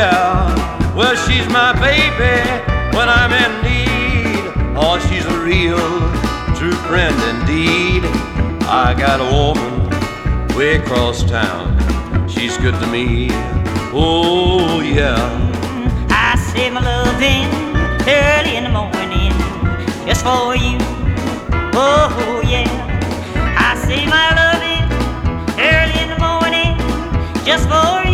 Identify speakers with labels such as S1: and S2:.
S1: yeah, well, she's my baby when I'm in need. Oh, she's a real, true friend indeed. I got a woman way across town. She's good to me, oh, yeah.
S2: I say my loving early in the morning just for you, oh, yeah. I say my loving early in the morning just for you.